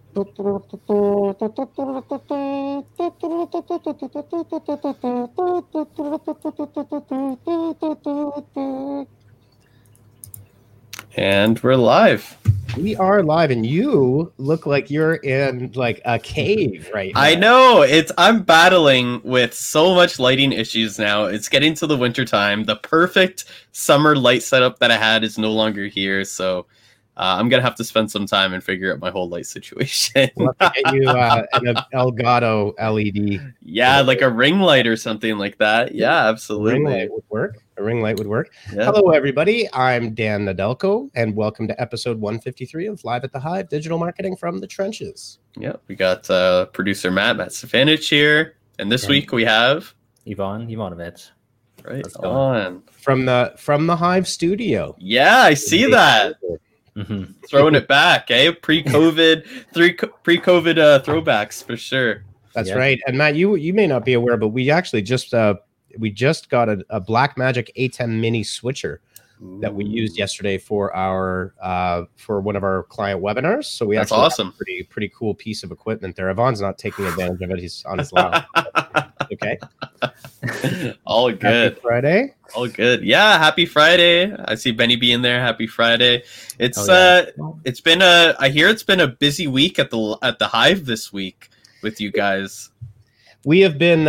And we're live. We are live, and you look like you're in like a cave right now. I know. I'm battling with so much lighting issues now. It's getting to the winter time. The perfect summer light setup that I had is no longer here, so I'm gonna have to spend some time and figure out my whole light situation. We'll have to get you an Elgato LED. Yeah, like a ring light or something like that. Yeah, absolutely. A ring light would work. Yeah. Hello, everybody. I'm Dan Nadelko, and welcome to episode 153 of Live at the Hive, Digital Marketing from the Trenches. Yeah, we got producer Matt Stefanich here, and this week we have Ivan Ivanovic. Right on from the Hive studio. Yeah, I see that. Mm-hmm. Throwing it back, eh? Pre-COVID throwbacks for sure. That's right. And Matt, you may not be aware, but we actually just got a Blackmagic A10 Mini switcher that we used yesterday for our for one of our client webinars. So That's awesome. Pretty cool piece of equipment there. Yvonne's not taking advantage of it. He's on his lap. Okay. All good. Happy Friday. All good. Yeah, happy Friday. I see Benny B in there. Happy Friday. It's been it's been a busy week at the Hive this week with you guys. We have been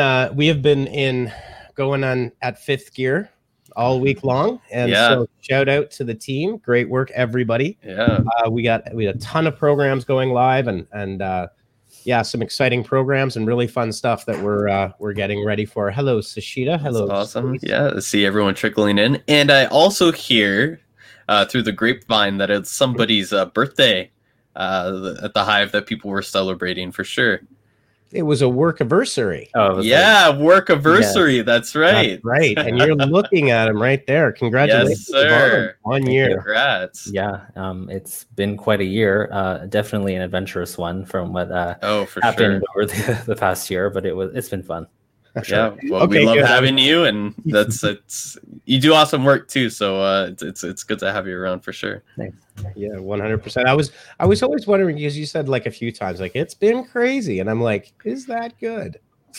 going on at fifth gear all week long, and so shout out to the team. Great work, everybody. Yeah, we had a ton of programs going live, and some exciting programs and really fun stuff that we're getting ready for. Hello, Sashita. Hello. That's awesome. Yeah, to see everyone trickling in, and I also hear through the grapevine that it's somebody's birthday at the Hive that people were celebrating for sure. It was a work-iversary. Work-iversary. Yeah. That's right. That's right. And you're looking at him right there. Congratulations. Yes, sir. 1 year. Congrats. Yeah. It's been quite a year. Definitely an adventurous one from what happened over the past year, but it's been fun. Sure. Yeah. Well, we love having you, and you do awesome work too. So it's good to have you around for sure. Thanks. Yeah, 100%. I was always wondering, because you said like a few times, like it's been crazy, and I'm like, is that good?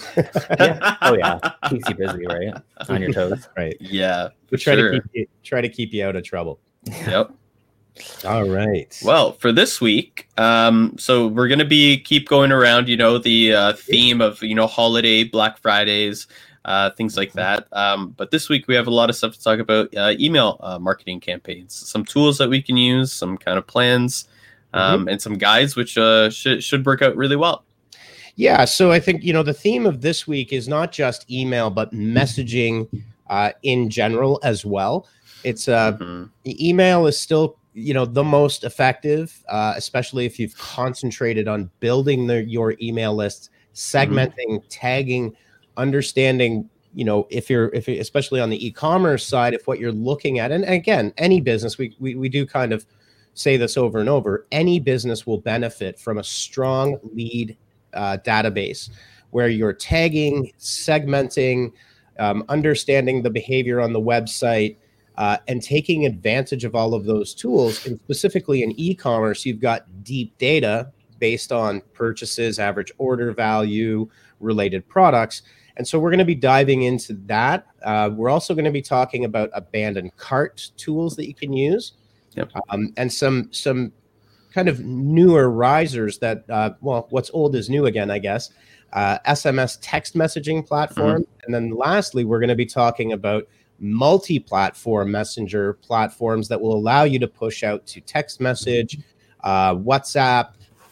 Yeah. Oh yeah, keeps you busy, right? On your toes, right? Yeah, we try to keep you out of trouble. Yep. All right. Well, for this week, so we're gonna keep going around, the theme of holiday, Black Fridays, things like that. But this week we have a lot of stuff to talk about: email marketing campaigns, some tools that we can use, some kind of plans, and some guides which should work out really well. Yeah. So I think the theme of this week is not just email, but messaging in general as well. It's email is still the most effective, especially if you've concentrated on building your email lists, segmenting, tagging, understanding, if you're especially on the e-commerce side, if what you're looking at, and again, any business, we do kind of say this over and over, any business will benefit from a strong lead database where you're tagging, segmenting, understanding the behavior on the website, and taking advantage of all of those tools. And specifically in e-commerce, you've got deep data based on purchases, average order value, related products. And so we're going to be diving into that. We're also going to be talking about abandoned cart tools that you can use. Yep. And some kind of newer risers that, what's old is new again, I guess. SMS text messaging platform. And then lastly, we're going to be talking about multi-platform messenger platforms that will allow you to push out to text message, WhatsApp,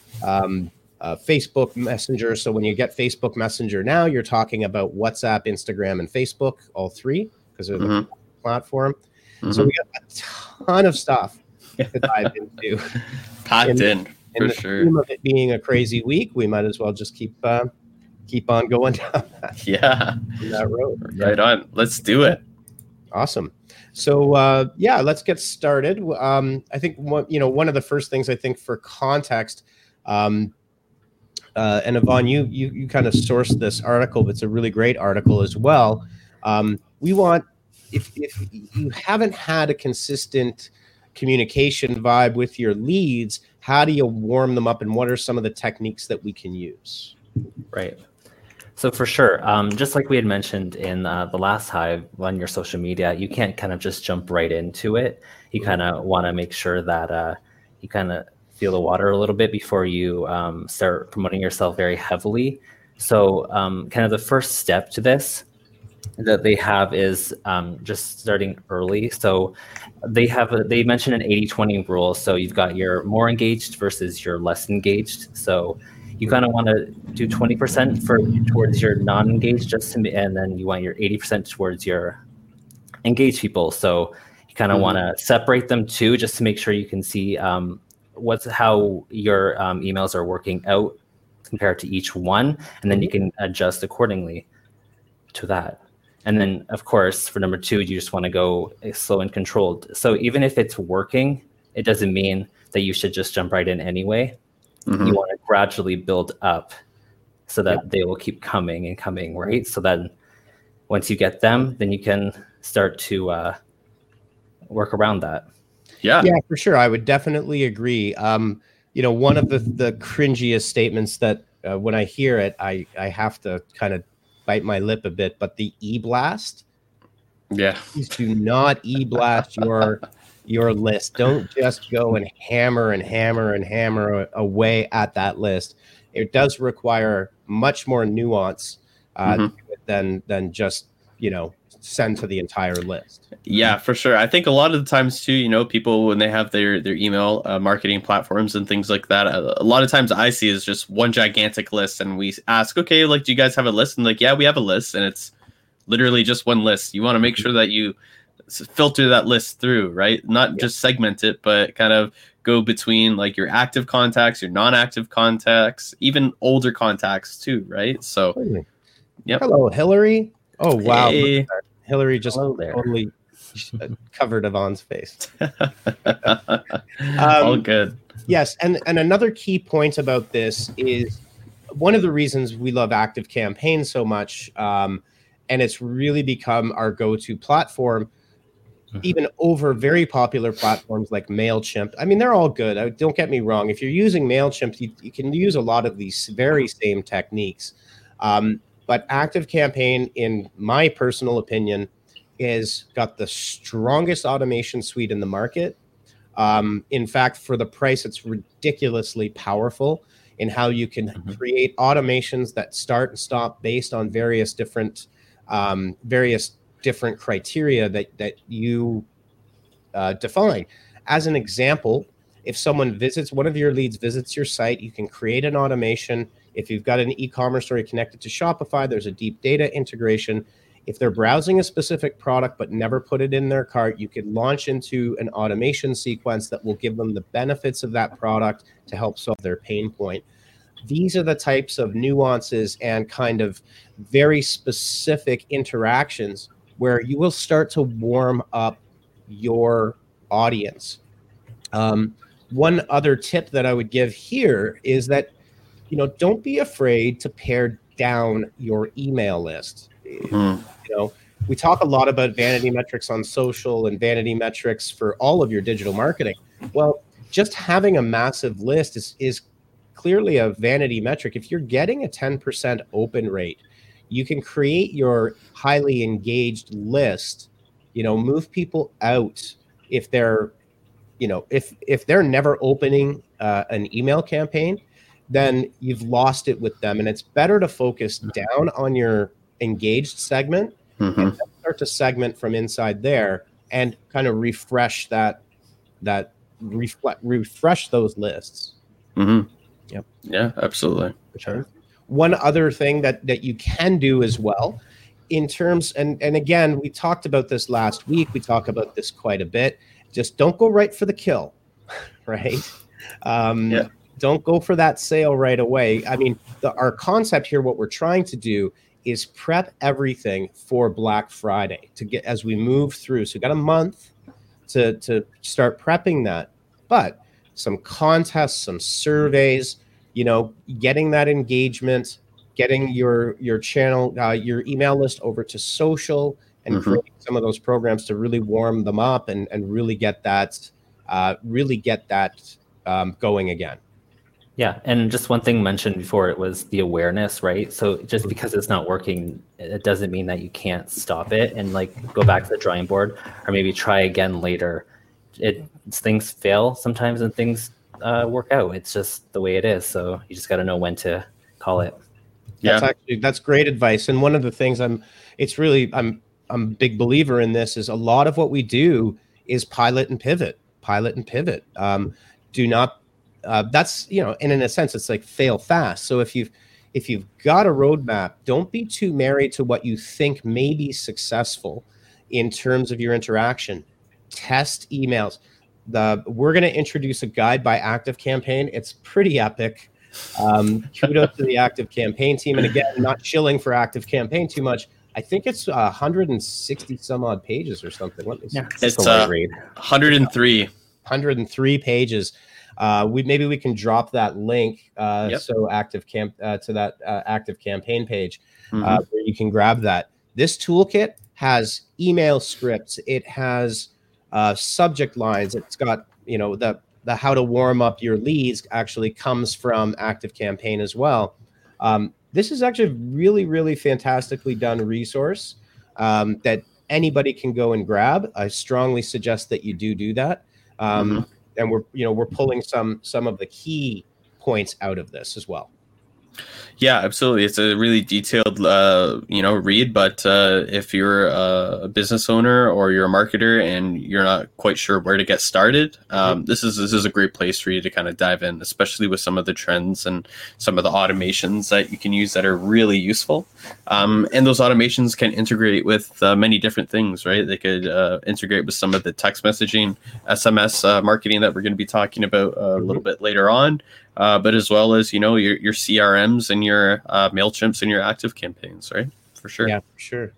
Facebook Messenger. So when you get Facebook Messenger now, you're talking about WhatsApp, Instagram, and Facebook, all three, because they're the platform. So we got a ton of stuff to dive into. Packed in for the sure. Theme of it being a crazy week, we might as well just keep on going down that road. Right on. Let's do it. Awesome. So let's get started. I think one of the first things, I think, for context, and Yvonne, you kind of sourced this article, but it's a really great article as well. We want, if you haven't had a consistent communication vibe with your leads, how do you warm them up, and what are some of the techniques that we can use? Right. So for sure, just like we had mentioned in the last Hive on your social media, you can't kind of just jump right into it. You kind of want to make sure that you kind of feel the water a little bit before you start promoting yourself very heavily. So kind of the first step to this that they have is just starting early. So they mentioned an 80-20 rule. So you've got your more engaged versus your less engaged. So you kind of want to do 20% towards your non-engaged, and then you want your 80% towards your engaged people. So you kind of want to separate them too, just to make sure you can see how your emails are working out compared to each one, and then you can adjust accordingly to that. And then, of course, for number 2, you just want to go slow and controlled. So even if it's working, it doesn't mean that you should just jump right in anyway. You want to gradually build up so that they will keep coming and coming, right? So then once you get them, then you can start to work around that. Yeah, for sure. I would definitely agree. One of the cringiest statements that when I hear it, I have to kind of bite my lip a bit, but the e-blast. Yeah. Please do not e-blast your list. Don't just go and hammer away at that list. It does require much more nuance than just, send to the entire list. Yeah, for sure. I think a lot of the times too, people, when they have their email marketing platforms and things like that, a lot of times I see is just one gigantic list, and we ask, okay, like, do you guys have a list? And like, yeah, we have a list, and it's literally just one list. You want to make sure that you filter that list through, right? Not just segment it, but kind of go between like your active contacts, your non-active contacts, even older contacts too, right? So, Hello, Hillary. Oh, wow. Hey. Hillary just totally covered Yvonne's face. All good. Yes, and another key point about this is one of the reasons we love ActiveCampaign so much, and it's really become our go-to platform, even over very popular platforms like MailChimp. I mean, they're all good. Don't get me wrong. If you're using MailChimp, you can use a lot of these very same techniques. But ActiveCampaign, in my personal opinion, is got the strongest automation suite in the market. In fact, for the price, it's ridiculously powerful in how you can create automations that start and stop based on various different criteria that you define. As an example, if one of your leads visits your site, you can create an automation. If you've got an e-commerce story connected to Shopify, there's a deep data integration. If they're browsing a specific product but never put it in their cart, you could launch into an automation sequence that will give them the benefits of that product to help solve their pain point. These are the types of nuances and kind of very specific interactions where you will start to warm up your audience. One other tip that I would give here is that, don't be afraid to pare down your email list. We talk a lot about vanity metrics on social and vanity metrics for all of your digital marketing. Well, just having a massive list is clearly a vanity metric. If you're getting a 10% open rate, you can create your highly engaged list, move people out if they're, if they're never opening an email campaign, then you've lost it with them. And it's better to focus down on your engaged segment and start to segment from inside there and kind of refresh refresh those lists. Yep. Yeah, absolutely. For sure. One other thing that you can do as well in terms, and again, we talked about this last week, we talk about this quite a bit, just don't go right for the kill, right? Don't go for that sale right away. I mean, our concept here, what we're trying to do is prep everything for Black Friday to get as we move through. So we've got a month to start prepping that. But some contests, some surveys, getting that engagement, getting your channel, your email list over to social, and creating some of those programs to really warm them up and really get that going again. Yeah, and just one thing mentioned before, it was the awareness, right? So just because it's not working, it doesn't mean that you can't stop it and like go back to the drawing board or maybe try again later. Things fail sometimes and things work out. It's just the way it is. So you just got to know when to call it. That's great advice. And one of the things I'm a big believer in this is a lot of what we do is pilot and pivot. Do not. That's, and in a sense, it's like fail fast. So if you've got a roadmap, don't be too married to what you think may be successful in terms of your interaction. Test emails. We're going to introduce a guide by ActiveCampaign. It's pretty epic. Kudos to the ActiveCampaign team. And again, not shilling for ActiveCampaign too much. I think it's 160 some odd pages or something. Let me see. Yeah, it's 103. 103 pages. We can drop that link so to that ActiveCampaign page where you can grab that. This toolkit has email scripts. It has subject lines. It's got the how to warm up your leads actually comes from ActiveCampaign as well. This is actually a really, really fantastically done resource that anybody can go and grab. I strongly suggest that you do that. And we're pulling some of the key points out of this as well. Yeah, absolutely. It's a really detailed, read. But if you're a business owner or you're a marketer and you're not quite sure where to get started, this is a great place for you to kind of dive in, especially with some of the trends and some of the automations that you can use that are really useful. And those automations can integrate with many different things, right? They could integrate with some of the text messaging, SMS marketing that we're going to be talking about a little bit later on. But as well as, your CRMs and your MailChimps and your ActiveCampaigns, right? For sure. Yeah, for sure.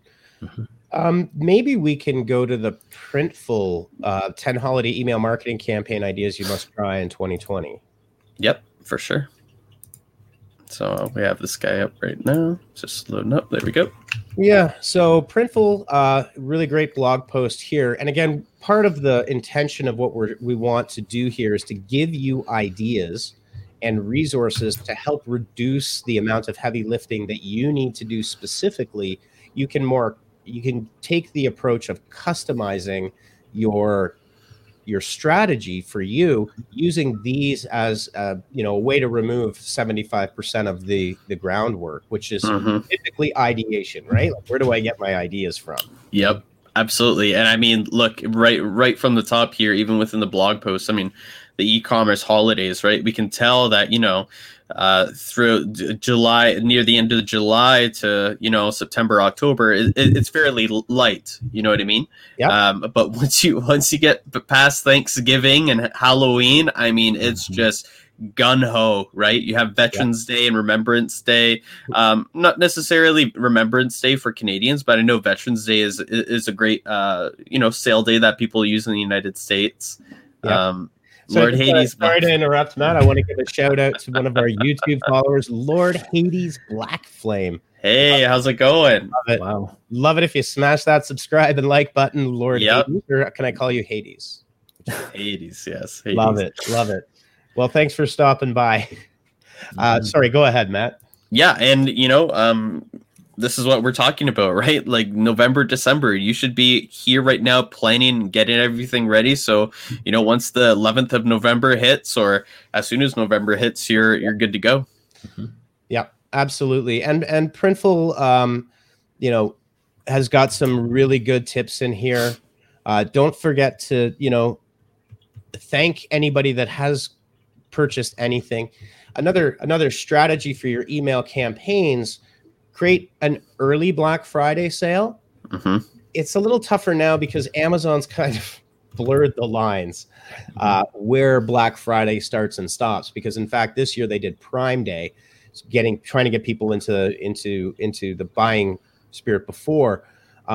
Maybe we can go to the Printful 10 holiday email marketing campaign ideas you must try in 2020. Yep, for sure. So we have this guy up right now. Just loading up. There we go. Yeah. So Printful, really great blog post here. And again, part of the intention of what we want to do here is to give you ideas and resources to help reduce the amount of heavy lifting that you need to do specifically. You can take the approach of customizing your strategy for you using these as a way to remove 75% of the groundwork, which is typically ideation, right? Like, where do I get my ideas from? Yep, absolutely. And I mean, look, right from the top here, even within the blog post, I mean, the e-commerce holidays, right? We can tell that, through July, near the end of July to, September, October, it's fairly light. You know what I mean? Yeah. But once you get past Thanksgiving and Halloween, I mean, it's just gun-ho, right? You have Veterans Day and Remembrance Day. Not necessarily Remembrance Day for Canadians, but I know Veterans Day is a great, sale day that people use in the United States. Yeah. Lord Hades. Sorry to interrupt, Matt. I want to give a shout out to one of our YouTube followers, Lord Hades Black Flame. Hey, how's it going? Love it. Wow. Love it if you smash that subscribe and like button, Lord Hades. Or can I call you Hades? Hades, yes. Hades. Love it. Well, thanks for stopping by. Sorry, go ahead, Matt. Yeah, and this is what we're talking about, right? Like November, December, you should be here right now planning, getting everything ready. So, once the 11th of November hits, or as soon as November hits, you're good to go. Yeah, absolutely. And Printful, has got some really good tips in here. Don't forget to, thank anybody that has purchased anything. Another strategy for your email campaigns: create an early Black Friday sale. It's a little tougher now because Amazon's kind of blurred the lines where Black Friday starts and stops. Because in fact, this year they did Prime Day, trying to get people into the buying spirit before.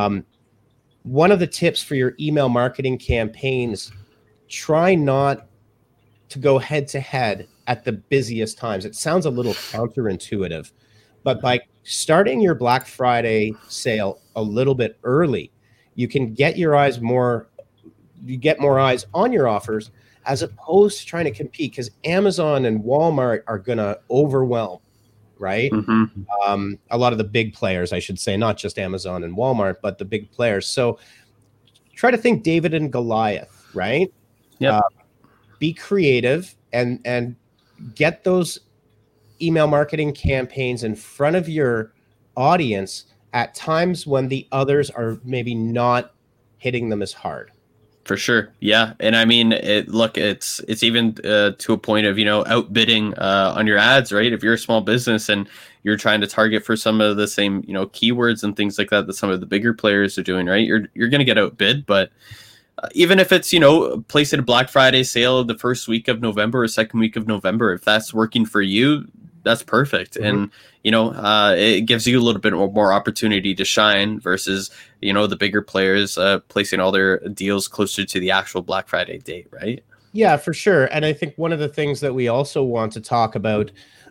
One of the tips for your email marketing campaigns: try not to go head to head at the busiest times. It sounds a little counterintuitive, but by starting your Black Friday sale a little bit early, you can get more eyes on your offers as opposed to trying to compete, because Amazon and Walmart are going to overwhelm, right? A lot of the big players, I should say, not just Amazon and Walmart, but the big players. So try to think David and Goliath, right? Yep. Be creative and get those email marketing campaigns in front of your audience at times when the others are maybe not hitting them as hard. For sure. Yeah. And I mean, it's even to a point of, outbidding on your ads, right? If you're a small business and you're trying to target for some of the same, keywords and things like that some of the bigger players are doing, right? You're going to get outbid, but even if it's, placing a Black Friday sale the first week of November or second week of November, if that's working for you, that's perfect. And, it gives you a little bit more opportunity to shine versus, the bigger players placing all their deals closer to the actual Black Friday date, right? Yeah, for sure. And I think one of the things that we also want to talk about,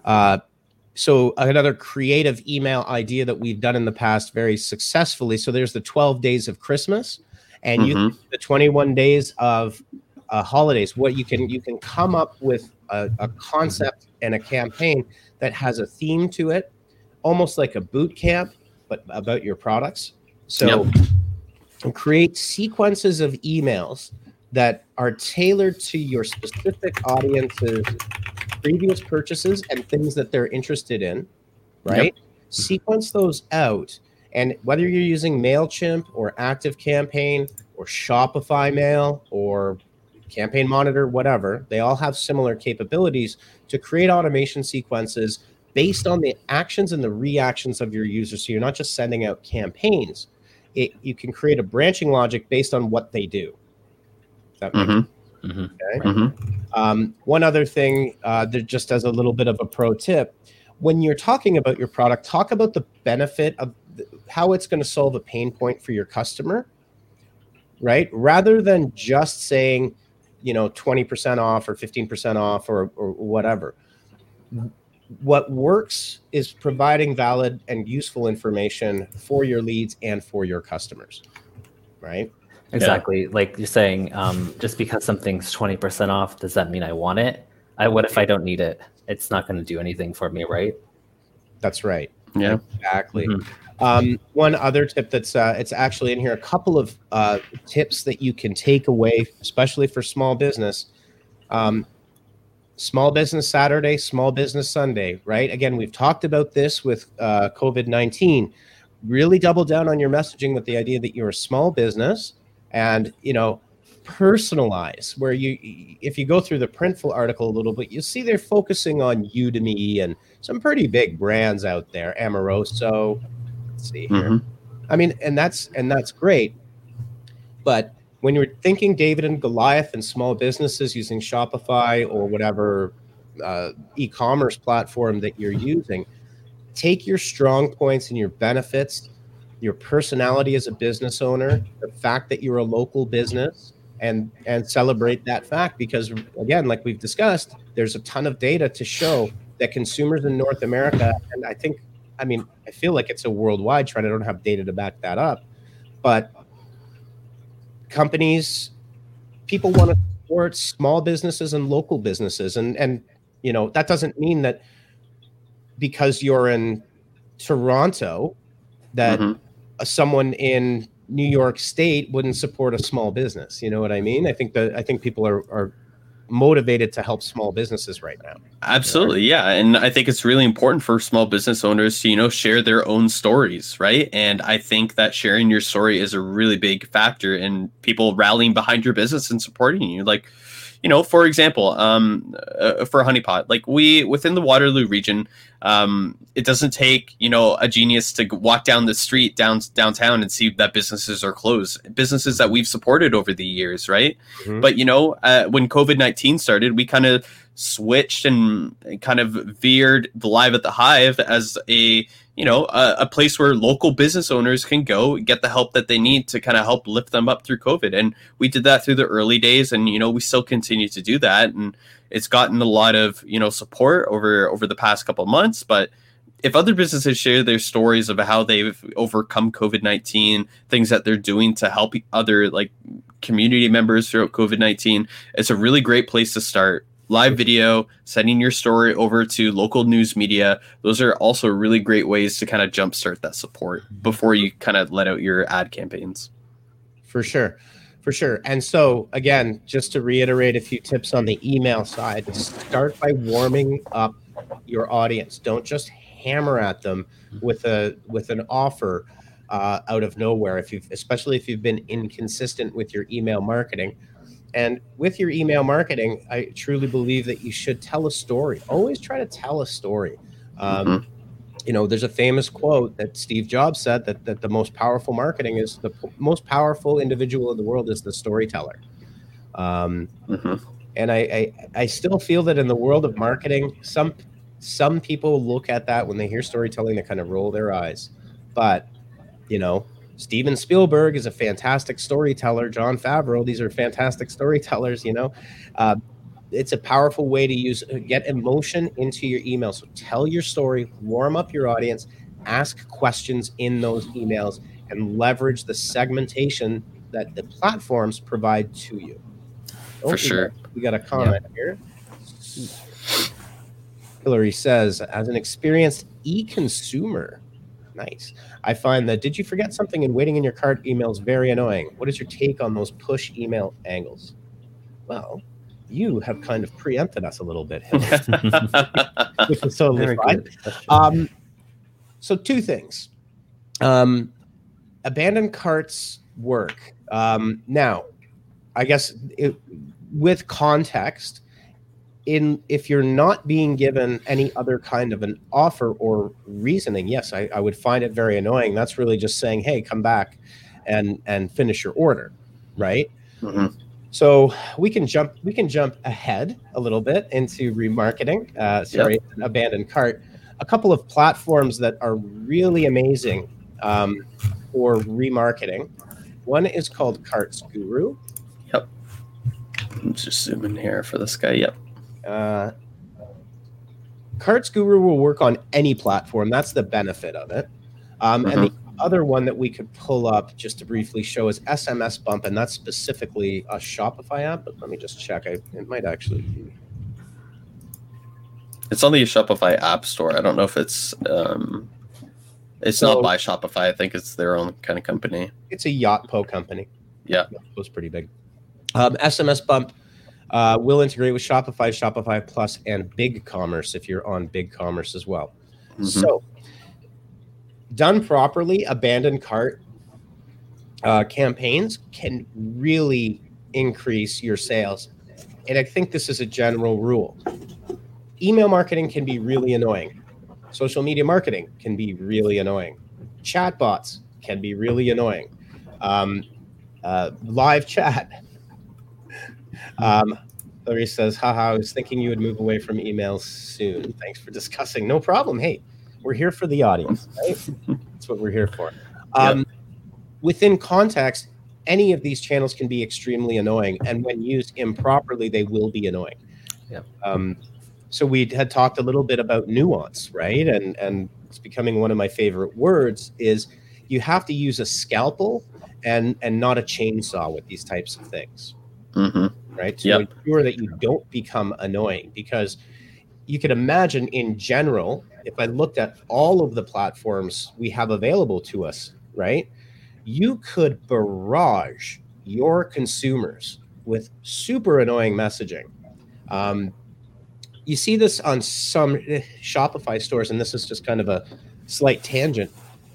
so another creative email idea that we've done in the past very successfully. So there's the 12 days of Christmas and the 21 days of holidays. What you can come up with a concept and a campaign that has a theme to it, almost like a boot camp, but about your products. So create sequences of emails that are tailored to your specific audience's previous purchases and things that they're interested in, right? Sequence those out. And whether you're using MailChimp or ActiveCampaign or Shopify Mail or Campaign Monitor, whatever, they all have similar capabilities to create automation sequences based on the actions and the reactions of your users. So you're not just sending out campaigns. You can create a branching logic based on what they do. That makes sense. Okay. One other thing, that just as a little bit of a pro tip, when you're talking about your product, talk about the benefit of how it's going to solve a pain point for your customer, right? Rather than just saying, 20% off or 15% off or whatever. What works is providing valid and useful information for your leads and for your customers, right? Exactly. Yeah. Like you're saying, just because something's 20% off, does that mean I want it? What if I don't need it? It's not going to do anything for me, right? That's right. Yeah, exactly. One other tip that's it's actually in here, a couple of tips that you can take away, especially for small business. Small Business Saturday, Small Business Sunday, right? Again, we've talked about this with COVID-19. Really double down on your messaging with the idea that you're a small business and, personalize where if you go through the Printful article a little bit, you'll see they're focusing on Udemy and some pretty big brands out there, Amoroso. Let's see here. I mean, and that's great. But when you're thinking David and Goliath and small businesses using Shopify or whatever e-commerce platform that you're using, take your strong points and your benefits, your personality as a business owner, the fact that you're a local business, and celebrate that fact. Because again, like we've discussed, there's a ton of data to show that consumers in North America, and I feel like it's a worldwide trend. I don't have data to back that up, but people want to support small businesses and local businesses. And that doesn't mean that because you're in Toronto that someone in New York State wouldn't support a small business. You know what I mean? I think people are motivated to help small businesses right now. Absolutely. Yeah. And I think it's really important for small business owners to, share their own stories. Right. And I think that sharing your story is a really big factor in people rallying behind your business and supporting you. Like, for example, for Honeypot, like within the Waterloo region, it doesn't take, a genius to walk down the street downtown and see that businesses are closed, businesses that we've supported over the years. Right. But, when COVID-19 started, we kind of switched and kind of veered the Live at the Hive as a place where local business owners can go get the help that they need to kind of help lift them up through COVID. And we did that through the early days, and we still continue to do that. And it's gotten a lot of support over the past couple of months. But if other businesses share their stories of how they've overcome COVID-19, things that they're doing to help other like community members throughout COVID-19, it's a really great place to start. Live video, sending your story over to local news media. Those are also really great ways to kind of jumpstart that support before you kind of let out your ad campaigns. For sure. For sure. And so, again, just to reiterate a few tips on the email side, start by warming up your audience. Don't just hammer at them with an offer out of nowhere, especially if you've been inconsistent with your email marketing. And with your email marketing, I truly believe that you should tell a story. Always try to tell a story. You know, there's a famous quote that Steve Jobs said that the most powerful marketing is the most powerful individual in the world is the storyteller. And I still feel that in the world of marketing, some people look at that when they hear storytelling, they kind of roll their eyes. But, you know, Steven Spielberg is a fantastic storyteller. Jon Favreau, these are fantastic storytellers, you know. It's a powerful way to get emotion into your email. So tell your story, warm up your audience, ask questions in those emails, and leverage the segmentation that the platforms provide to you. For sure. We got a comment here. Hillary says, as an experienced e-consumer, nice. I find that did you forget something and waiting in your cart emails very annoying. What is your take on those push email angles? Well, you have kind of preempted us a little bit, which is totally fine. So two things. Abandoned carts work. Now, I guess with context, if you're not being given any other kind of an offer or reasoning, yes, I would find it very annoying. That's really just saying, hey, come back and finish your order, right? So we can jump ahead a little bit into remarketing. An abandoned cart. A couple of platforms that are really amazing for remarketing. One is called Carts Guru. Yep. I'm just zooming here for this guy. Yep. Carts Guru will work on any platform. That's the benefit of it. And the other one that we could pull up just to briefly show is SMS Bump, and that's specifically a Shopify app. But let me just check. It might actually be. It's on the Shopify App Store. I don't know if it's not by Shopify. I think it's their own kind of company. It's a Yotpo company. Yeah, Yotpo's pretty big. SMS Bump will integrate with Shopify, Shopify Plus, and BigCommerce if you're on BigCommerce as well. So, done properly, abandoned cart campaigns can really increase your sales. And I think this is a general rule. Email marketing can be really annoying. Social media marketing can be really annoying. Chatbots can be really annoying. Live chat. Larry says, haha, I was thinking you would move away from emails soon. Thanks for discussing. No problem. Hey, we're here for the audience, right? That's what we're here for. Within context, any of these channels can be extremely annoying. And when used improperly, they will be annoying. So we had talked a little bit about nuance, right? And it's becoming one of my favorite words is you have to use a scalpel and not a chainsaw with these types of things. Right? To ensure that you don't become annoying, because you could imagine in general, if I looked at all of the platforms we have available to us, right? You could barrage your consumers with super annoying messaging. You see this on some Shopify stores, and this is just kind of a slight tangent,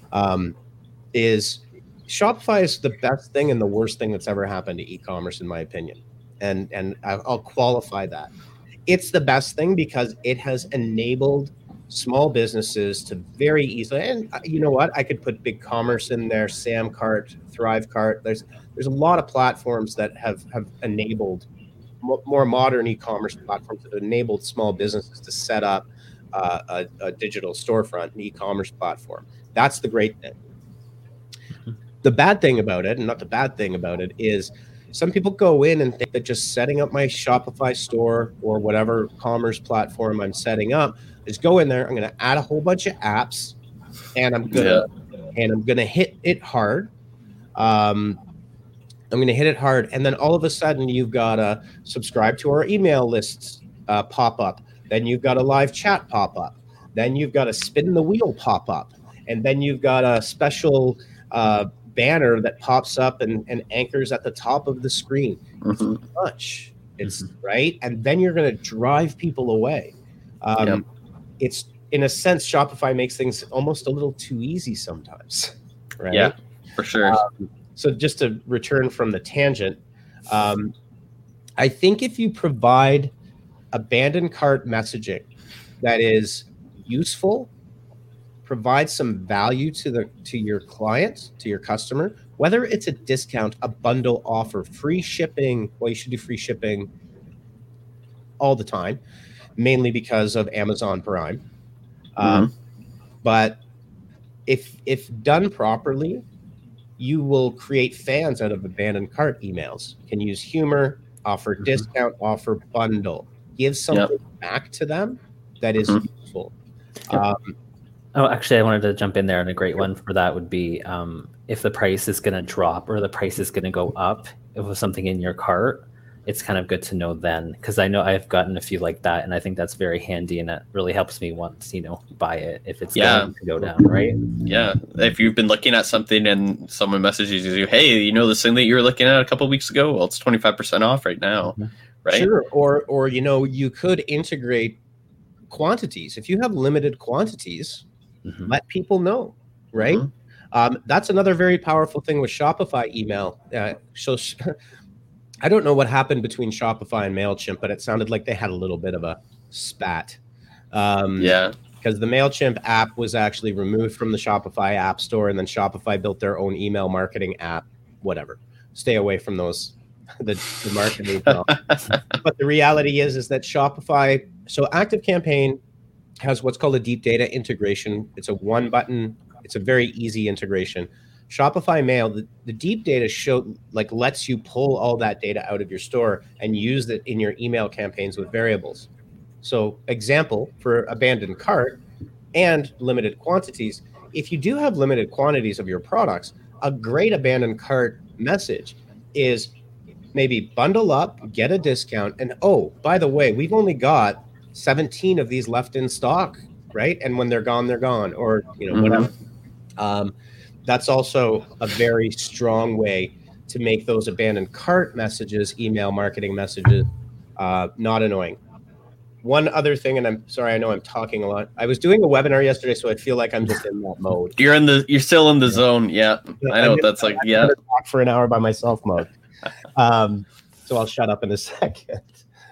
is Shopify is the best thing and the worst thing that's ever happened to e-commerce, in my opinion. And I'll qualify that. It's the best thing because it has enabled small businesses to very easily, and you know what? I could put BigCommerce in there, Samcart, Thrivecart. There's a lot of platforms that have enabled more modern e-commerce platforms that have enabled small businesses to set up a digital storefront, an e-commerce platform. That's the great thing. The bad thing about it, and not the bad thing about it, is some people go in and think that just setting up my Shopify store or whatever commerce platform I'm setting up is go in there. I'm going to add a whole bunch of apps, and I'm gonna hit it hard. I'm going to hit it hard, and then all of a sudden you've got a subscribe to our email lists pop up. Then you've got a live chat pop up. Then you've got a spin the wheel pop up, and then you've got a special banner that pops up and anchors at the top of the screen. It's too much. It's right, and then you're going to drive people away. It's in a sense, Shopify makes things almost a little too easy sometimes. Right? Yeah, for sure. So just to return from the tangent, I think if you provide abandoned cart messaging that is useful, provide some value to your client, to your customer, whether it's a discount, a bundle offer, free shipping. Well, you should do free shipping all the time, mainly because of Amazon Prime. But if done properly, you will create fans out of abandoned cart emails. You can use humor, offer discount, offer bundle, give something back to them that is useful. Oh, actually, I wanted to jump in there, and a great one for that would be if the price is going to drop or the price is going to go up, if it was something in your cart, it's kind of good to know then, because I know I've gotten a few like that, and I think that's very handy, and it really helps me once, buy it if it's going to go down, right? Yeah. If you've been looking at something and someone messages you, hey, this thing that you were looking at a couple of weeks ago? Well, it's 25% off right now, right? Sure. Or you could integrate quantities. If you have limited quantities, let people know, right? That's another very powerful thing with Shopify email. So I don't know what happened between Shopify and MailChimp, but it sounded like they had a little bit of a spat. Because the MailChimp app was actually removed from the Shopify app store, and then Shopify built their own email marketing app. Whatever. Stay away from those, the marketing. But the reality is that Shopify, so ActiveCampaign has what's called a deep data integration. It's a one button. It's a very easy integration. Shopify Mail, the deep data lets you pull all that data out of your store and use it in your email campaigns with variables. So example for abandoned cart and limited quantities, if you do have limited quantities of your products, a great abandoned cart message is maybe bundle up, get a discount, and oh, by the way, we've only got 17 of these left in stock, right? And when they're gone, or whatever. That's also a very strong way to make those abandoned cart messages, email marketing messages, not annoying. One other thing, and I'm sorry, I know I'm talking a lot. I was doing a webinar yesterday, so I feel like I'm just in that mode. You're still in the zone. Yeah, I know what that's like. Yeah, talk for an hour by myself mode. So I'll shut up in a second.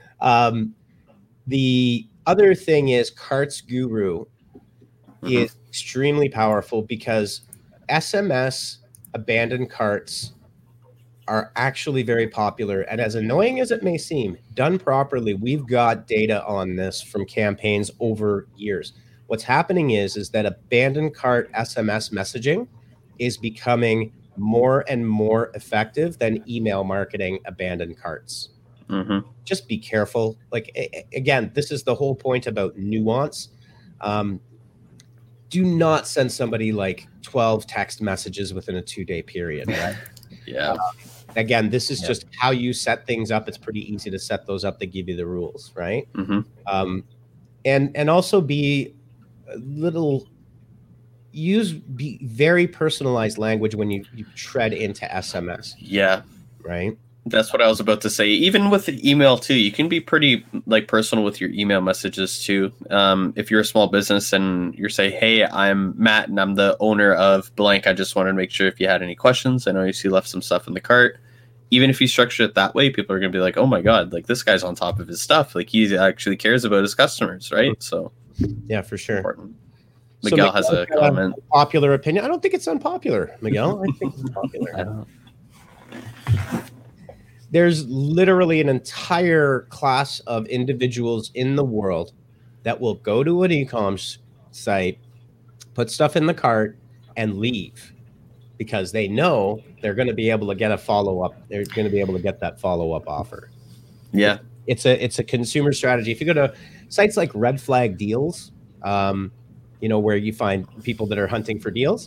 The other thing is Carts Guru is extremely powerful because SMS abandoned carts are actually very popular. And as annoying as it may seem, done properly, we've got data on this from campaigns over years. What's happening is that abandoned cart SMS messaging is becoming more and more effective than email marketing abandoned carts. Just be careful. Again, this is the whole point about nuance. Do not send somebody 12 text messages within a 2-day period, right? Again, this is just how you set things up. It's pretty easy to set those up. They give you the rules, right? And also be very personalized language when you tread into SMS. Yeah. Right. That's what I was about to say. Even with the email too, you can be pretty personal with your email messages too. If you're a small business and you're saying, "Hey, I'm Matt and I'm the owner of blank. I just wanted to make sure if you had any questions. I know you left some stuff in the cart." Even if you structure it that way, people are going to be like, "Oh my God, this guy's on top of his stuff. He actually cares about his customers, right?" So, yeah, for sure. Important. Miguel has a comment. Popular opinion. I don't think it's unpopular, Miguel. I think it's popular. I don't. There's literally an entire class of individuals in the world that will go to an e-commerce site, put stuff in the cart, and leave. because they know they're going to be able to get a follow-up. They're going to be able to get that follow-up offer. Yeah. It's a consumer strategy. If you go to sites like Red Flag Deals, where you find people that are hunting for deals,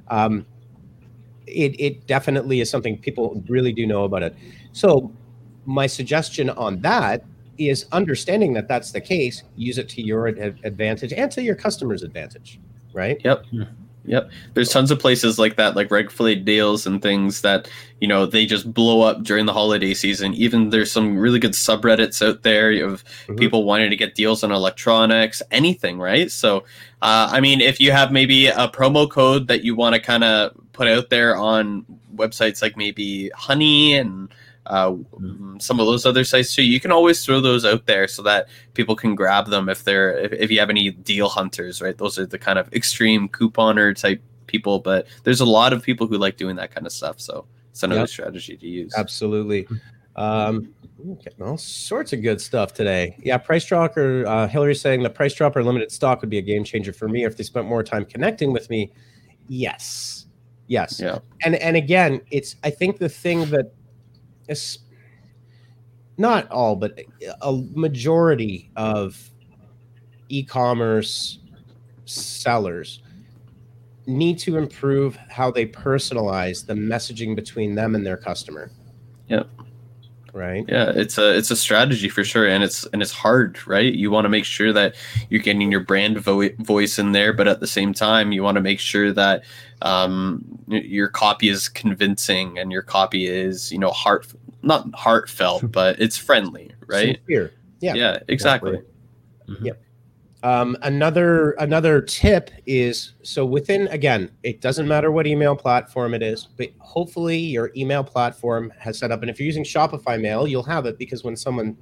it definitely is something people really do know about it. So my suggestion on that is understanding that that's the case, use it to your advantage and to your customer's advantage, right? Yep. There's tons of places like that, like Red Flag Deals and things that, they just blow up during the holiday season. Even there's some really good subreddits out there of people wanting to get deals on electronics, anything, right? So, if you have maybe a promo code that you want to kind of put out there on websites like maybe Honey and some of those other sites too, you can always throw those out there so that people can grab them if you have any deal hunters, right? Those are the kind of extreme couponer type people, but there's a lot of people who like doing that kind of stuff, so it's another strategy to use. Absolutely. Okay, all sorts of good stuff today. Yeah, Price Dropper, Hillary's saying the Price Dropper limited stock would be a game changer for me if they spent more time connecting with me. Yes. Yeah. And again, I think the thing that is not all, but a majority of e-commerce sellers need to improve how they personalize the messaging between them and their customer. Yep. Right. Yeah, it's a strategy for sure, and it's hard, right? You want to make sure that you're getting your brand voice in there, but at the same time, you want to make sure that your copy is convincing and your copy is not heartfelt, but it's friendly, right? Sincere. Yeah, exactly. Yep. Another tip is, so within, again, it doesn't matter what email platform it is, but hopefully your email platform has set up, and if you're using Shopify Mail, you'll have it, because when someone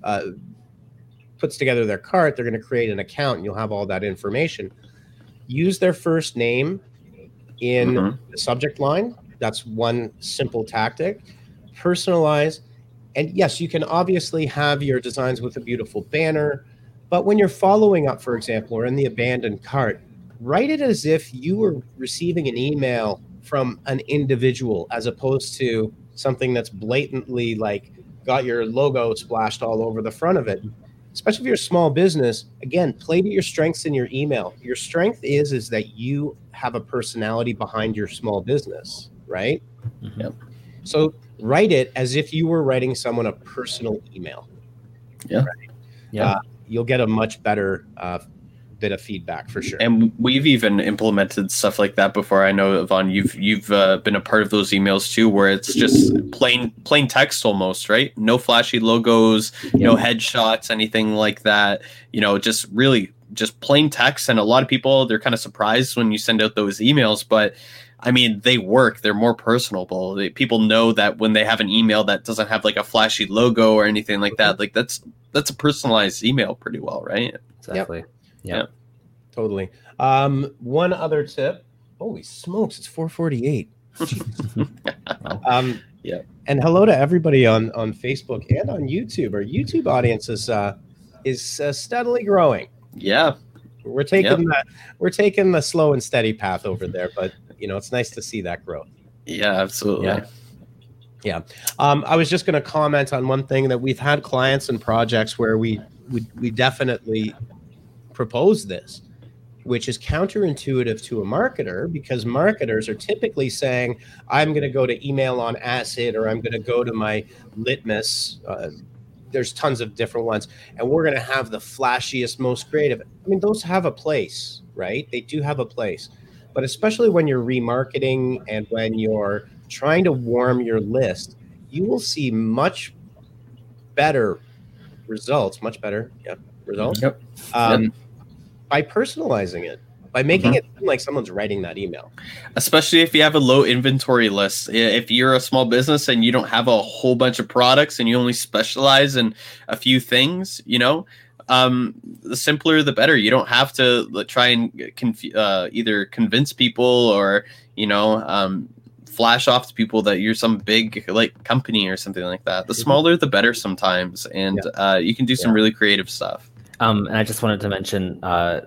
puts together their cart, they're going to create an account and you'll have all that information. Use their first name in the subject line. That's one simple tactic. Personalize. And yes, you can obviously have your designs with a beautiful banner, but when you're following up, for example, or in the abandoned cart, write it as if you were receiving an email from an individual, as opposed to something that's blatantly like got your logo splashed all over the front of it. Especially if you're a small business, again, play to your strengths in your email. Your strength is that you have a personality behind your small business, right? Yep. So write it as if you were writing someone a personal email. Yeah. Right? Yeah. You'll get a much better bit of feedback for sure. And we've even implemented stuff like that before. I know, Yvonne, you've been a part of those emails too, where it's just plain text almost, right? No flashy logos, no headshots, anything like that. Just really just plain text. And a lot of people, they're kind of surprised when you send out those emails, but they work. They're more personable. People know that when they have an email that doesn't have like a flashy logo or anything like that, like that's a personalized email pretty well, right? Exactly. Yep. Totally. One other tip. Holy smokes, it's 4:48. Yeah. And hello to everybody on Facebook and on YouTube. Our YouTube audience is steadily growing. Yeah. We're taking the slow and steady path over there, but it's nice to see that growth. Yeah, absolutely. Yeah. I was just going to comment on one thing, that we've had clients and projects where we definitely propose this, which is counterintuitive to a marketer, because marketers are typically saying, I'm going to go to email on acid, or I'm going to go to my litmus. There's tons of different ones, and we're going to have the flashiest, most creative. Those have a place, right? They do have a place. But especially when you're remarketing and when you're trying to warm your list, you will see much better results. Yep. By personalizing it, by making it seem like someone's writing that email. Especially if you have a low inventory list. If you're a small business and you don't have a whole bunch of products and you only specialize in a few things, the simpler the better. You don't have to try and either convince people or flash off to people that you're some big company or something like that. The smaller the better sometimes, and you can do some really creative stuff. And I just wanted to mention,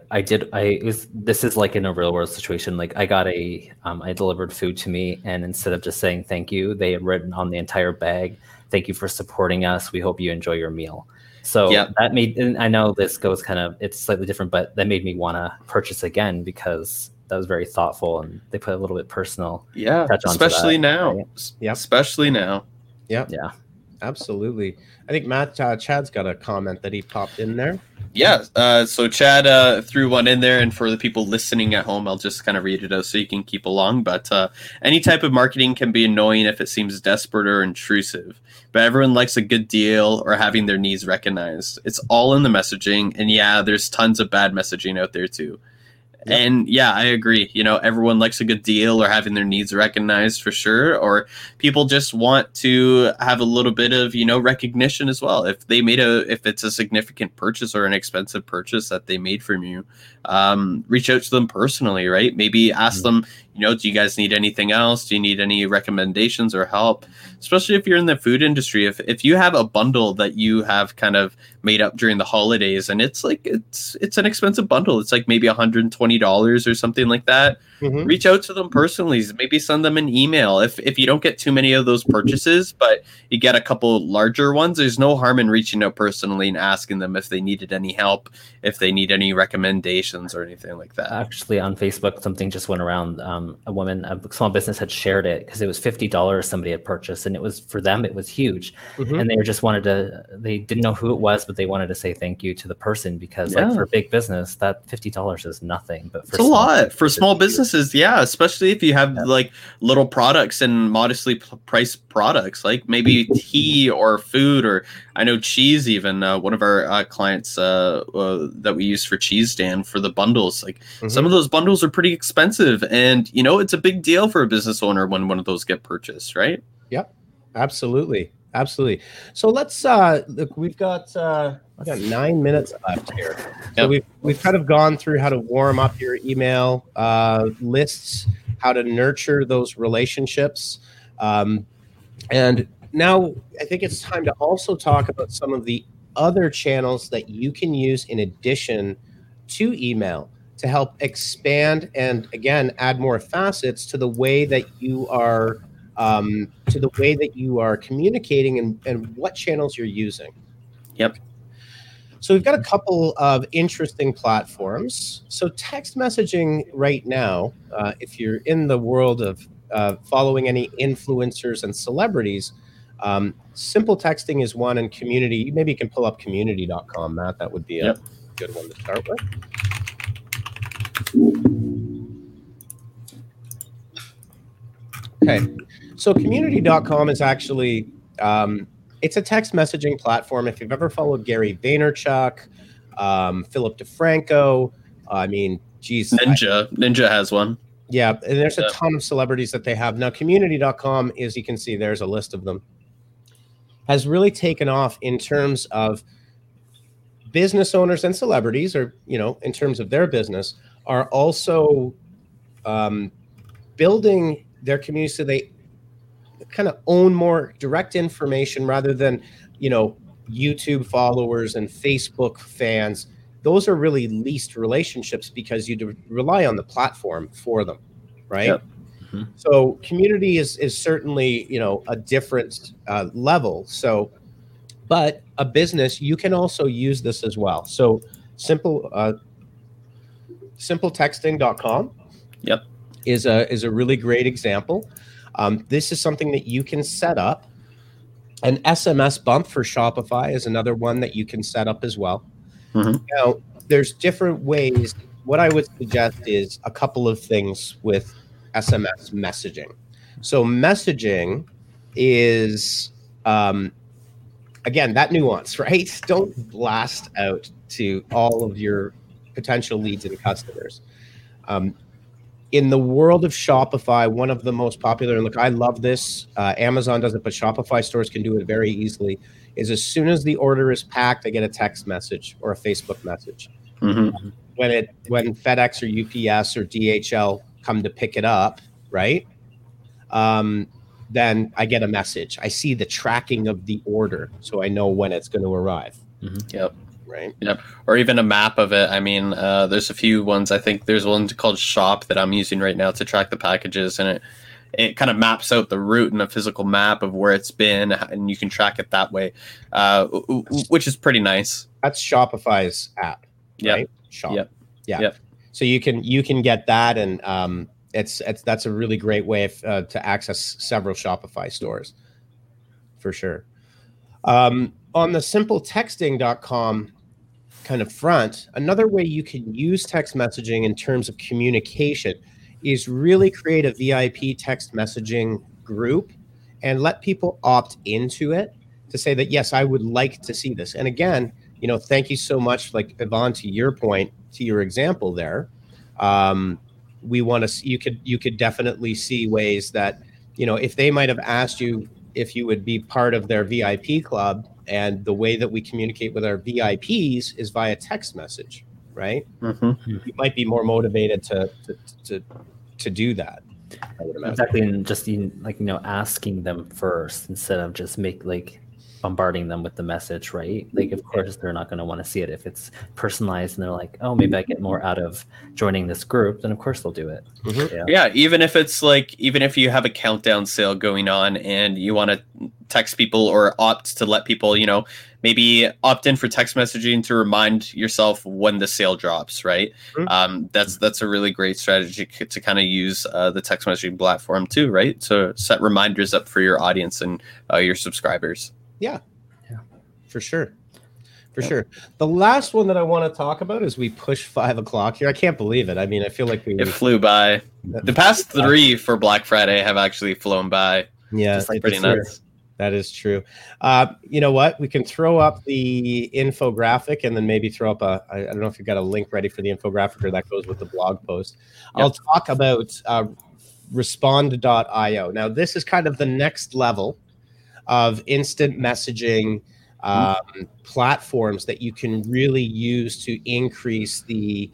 this is like in a real world situation. Like I got I delivered food to me, and instead of just saying thank you, they had written on the entire bag, "Thank you for supporting us. We hope you enjoy your meal." So that made, and I know this goes it's slightly different, but that made me want to purchase again because that was very thoughtful, and they put a little bit personal. Yeah, especially now. Right? Yeah, especially now. Yeah. Absolutely. I think Matt, Chad's got a comment that he popped in there. Yeah. So Chad threw one in there, and for the people listening at home, I'll just kind of read it out so you can keep along. But any type of marketing can be annoying if it seems desperate or intrusive. But everyone likes a good deal or having their needs recognized. It's all in the messaging, and there's tons of bad messaging out there too. Yep. And I agree. Everyone likes a good deal or having their needs recognized for sure. Or people just want to have a little bit of, recognition as well. If it's a significant purchase or an expensive purchase that they made from you, reach out to them personally, right? Maybe ask them, do you guys need anything else? Do you need any recommendations or help? Especially if you're in the food industry. If you have a bundle that you have kind of made up during the holidays, and it's an expensive bundle, it's like maybe $120 or something like that. Mm-hmm. Reach out to them personally. Maybe send them an email. If you don't get too many of those purchases, but you get a couple larger ones, there's no harm in reaching out personally and asking them if they needed any help, if they need any recommendations or anything like that. Actually, on Facebook, something just went around. A small business had shared it because it was $50 somebody had purchased, and it was, for them, it was huge. Mm-hmm. And they didn't know who it was, but they wanted to say thank you to the person because for a big business, that $50 is nothing. But for it's a lot for small businesses, especially if you have like little products and modestly priced products, like maybe tea or food, or I know cheese. Even one of our clients that we use for Cheese Stand for the bundles, like some of those bundles are pretty expensive, and it's a big deal for a business owner when one of those get purchased, right? Yep, absolutely. So let's look. We've got 9 minutes left here. So we've kind of gone through how to warm up your email lists, how to nurture those relationships, and now I think it's time to also talk about some of the other channels that you can use in addition to email to help expand and again add more facets to the way that you are communicating and what channels you're using. Yep. So we've got a couple of interesting platforms. So text messaging right now, if you're in the world of following any influencers and celebrities, simple texting is one, and community, maybe you can pull up community.com, Matt. That would be a good one to start with. Okay. So community.com is actually, it's a text messaging platform. If you've ever followed Gary Vaynerchuk, Philip DeFranco, Ninja has one. Yeah, and there's a ton of celebrities that they have. Now, community.com, as you can see, there's a list of them, has really taken off in terms of business owners and celebrities, or, in terms of their business, are also building their community so they kind of own more direct information rather than, YouTube followers and Facebook fans. Those are really leased relationships because you rely on the platform for them, right? Yep. Mm-hmm. So community is certainly, a different level. So, but a business, you can also use this as well. So simpletexting.com is a really great example. This is something that you can set up. An SMS bump for Shopify is another one that you can set up as well. Mm-hmm. Now, there's different ways. What I would suggest is a couple of things with SMS messaging. So messaging is, again, that nuance, right? Don't blast out to all of your potential leads and customers. In the world of Shopify, one of the most popular, and look, I love this, Amazon does it, but Shopify stores can do it very easily, is as soon as the order is packed, I get a text message or a Facebook message. Mm-hmm. When FedEx or UPS or DHL come to pick it up, right? Then I get a message. I see the tracking of the order, so I know when it's going to arrive. Mm-hmm. Yep. right? Yep. Or even a map of it. I mean, there's a few ones. I think there's one called Shop that I'm using right now to track the packages, and it kind of maps out the route in a physical map of where it's been, and you can track it that way, which is pretty nice. That's Shopify's app, right? Yep. Shop. Yep. Yeah. Yep. So you can get that, and that's a really great way to access several Shopify stores, for sure. On the simpletexting.com kind of front, another way you can use text messaging in terms of communication is really create a VIP text messaging group and let people opt into it to say that, yes, I would like to see this. And again, thank you so much, like Yvonne, to your point, to your example there. We want to, you could definitely see ways that, if they might have asked you if you would be part of their VIP club, and the way that we communicate with our VIPs is via text message, right? Mm-hmm. You might be more motivated to do that. I would imagine. Exactly, and just asking them first instead of just bombarding them with the message, right? Like, of course, they're not going to want to see it if it's personalized and they're like, oh, maybe I get more out of joining this group, then of course they'll do it. Mm-hmm. Yeah, even if you have a countdown sale going on and you want to text people or opt to let people, maybe opt in for text messaging to remind yourself when the sale drops, right? Mm-hmm. That's a really great strategy to kind of use the text messaging platform too, right? To set reminders up for your audience and your subscribers. Yeah, for sure. Sure. The last one that I want to talk about is we push 5 o'clock here. I can't believe it. I mean, I feel like it flew by. The past 3 for Black Friday have actually flown by. Yeah, it's pretty nuts. That is true. You know what? We can throw up the infographic and then maybe throw up I don't know if you've got a link ready for the infographic or that goes with the blog post. Yep. I'll talk about respond.io. Now, this is kind of the next level of instant messaging platforms that you can really use to increase the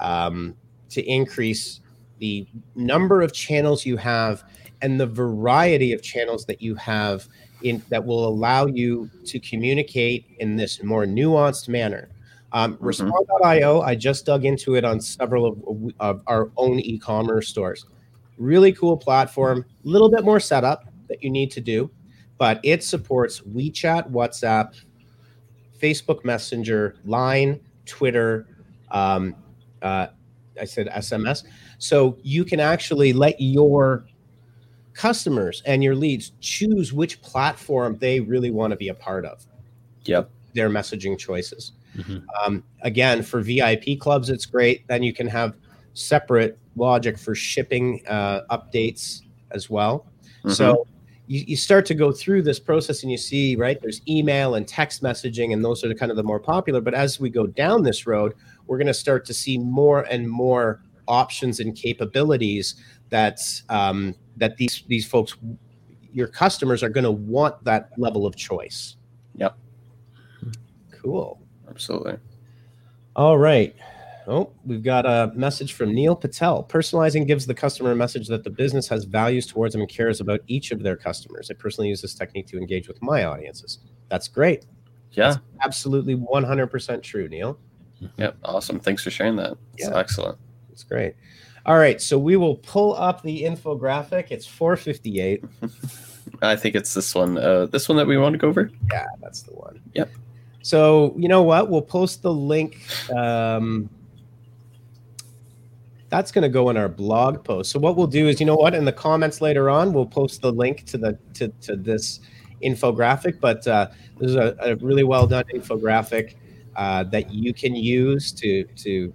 number of channels you have and the variety of channels that you have that will allow you to communicate in this more nuanced manner. Respond.io, I just dug into it on several of our own e-commerce stores. Really cool platform, a little bit more setup that you need to do, but it supports WeChat, WhatsApp, Facebook Messenger, Line, Twitter, I said SMS. So you can actually let your customers and your leads choose which platform they really want to be a part of. Yep. Their messaging choices. Mm-hmm. Again, for VIP clubs, it's great. Then you can have separate logic for shipping updates as well. Mm-hmm. So you start to go through this process and you see, right, there's email and text messaging, and those are kind of the more popular. But as we go down this road, we're going to start to see more and more options and capabilities that these folks, your customers, are going to want that level of choice. Yep. Cool. Absolutely. All right. Oh, we've got a message from Neil Patel. Personalizing gives the customer a message that the business has values towards them and cares about each of their customers. I personally use this technique to engage with my audiences. That's great. Yeah. That's absolutely 100% true, Neil. Yep. Awesome. Thanks for sharing that. It's excellent. It's great. All right. So we will pull up the infographic. It's 4:58. I think it's this one that we want to go over. Yeah, that's the one. Yep. So you know what? We'll post the link. That's going to go in our blog post. So what we'll do is, you know what, in the comments later on, we'll post the link to this infographic. But this is a really well done infographic that you can use to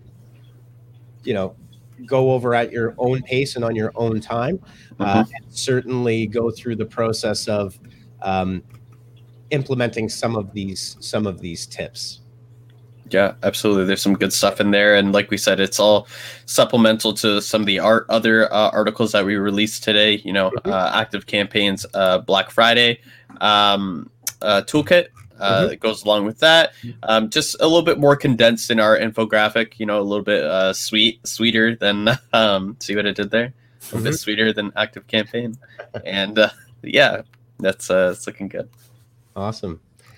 go over at your own pace and on your own time. And certainly go through the process of implementing some of these tips. Yeah, absolutely. There's some good stuff in there. And like we said, it's all supplemental to some of the other articles that we released today, Active Campaigns, Black Friday toolkit that goes along with that. Just a little bit more condensed in our infographic, a little bit sweeter than, see what I did there? A bit sweeter than Active Campaign. And that's looking good. Awesome.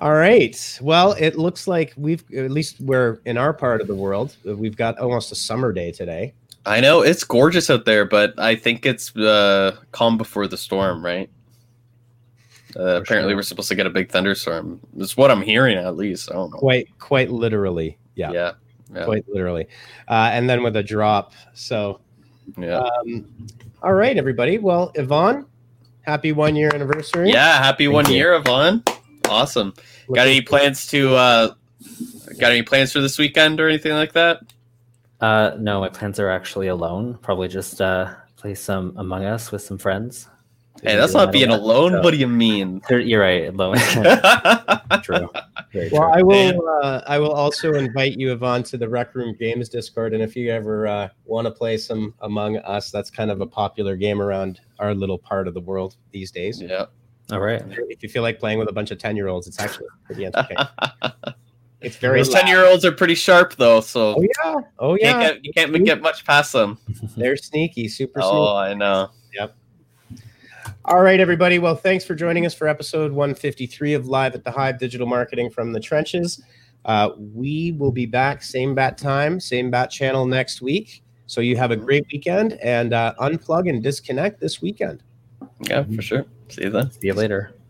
All right. Well, it looks like at least we're in our part of the world, we've got almost a summer day today. I know it's gorgeous out there, but I think it's calm before the storm, right? Apparently, we're supposed to get a big thunderstorm. That's what I'm hearing, at least. I don't know. Quite literally. Yeah. Quite literally. And then with a drop. So, yeah. All right, everybody. Well, Yvonne, happy 1 year anniversary. Yeah, happy Thank 1 year, Yvonne. Awesome. Got any plans for this weekend or anything like that? No, my plans are actually alone. Probably just play some Among Us with some friends. Hey, that's not being alone. So, what do you mean? You're right, alone. True. Very true. I will also invite you, Yvonne, to the Rec Room Games Discord, and if you ever want to play some Among Us, that's kind of a popular game around our little part of the world these days. Yeah. All right. If you feel like playing with a bunch of 10-year-olds, it's actually pretty entertaining. It's very. Those 10-year-olds are pretty sharp, though. So. Oh yeah. You can't get much past them. They're sneaky, super sneaky. Oh, I know. Yep. All right, everybody. Well, thanks for joining us for episode 153 of Live at the Hive Digital Marketing from the Trenches. We will be back, same bat time, same bat channel next week. So you have a great weekend and unplug and disconnect this weekend. Yeah, for sure. See you then. See you later.